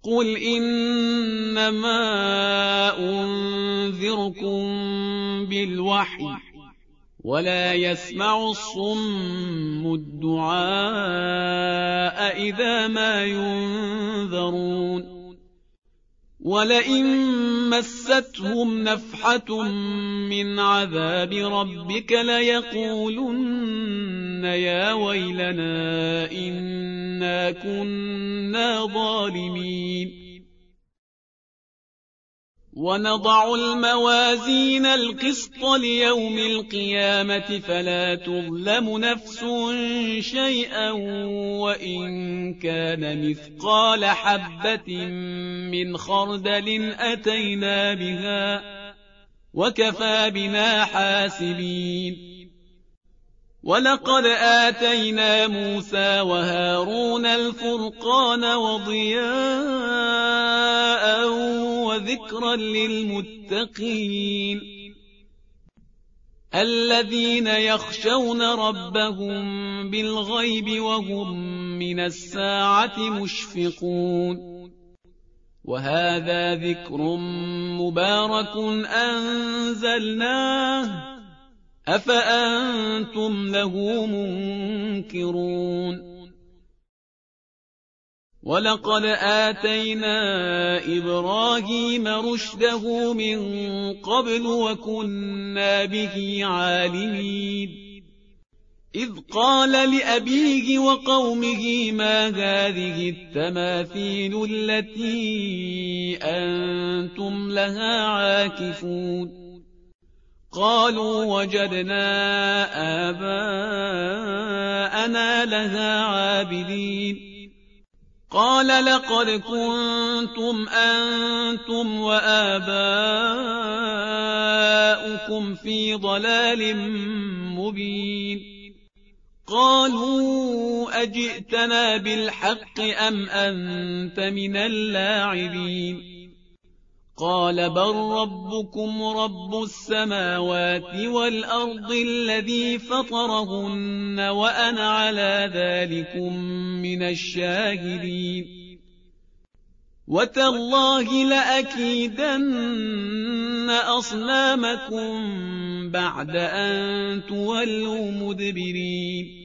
قل إنما أنذركم بالوحي ولا يسمع الصم الدعاء إذا ما ينذرون ولئن مستهم نفحة من عذاب ربك ليقولن يا ويلنا إنا كنا ظالمين ونضع الموازين القسط ليوم القيامة فلا تظلم نفس شيئا وإن كان مثقال حبة من خردل أتينا بها وكفى بنا حاسبين ولقد آتينا موسى وهارون الفرقان وضياء وذكرا للمتقين الذين يخشون ربهم بالغيب وهم من الساعة مشفقون وهذا ذكر مبارك أنزلناه أفأنتم له منكرون ولقد آتينا إبراهيم رشده من قبل وكنا به عالمين إذ قال لأبيه وقومه ما هذه التماثيل التي أنتم لها عاكفون قالوا وجدنا آباءنا لها عابدين قال لقد كنتم أنتم وآباؤكم في ضلال مبين قالوا أجئتنا بالحق أم أنت من اللاعبين قال بل ربكم رب السماوات والأرض الذي فطرهن وأنا على ذلكم من الشاهدين وتالله لأكيدن أصنامكم بعد أن تولوا مدبرين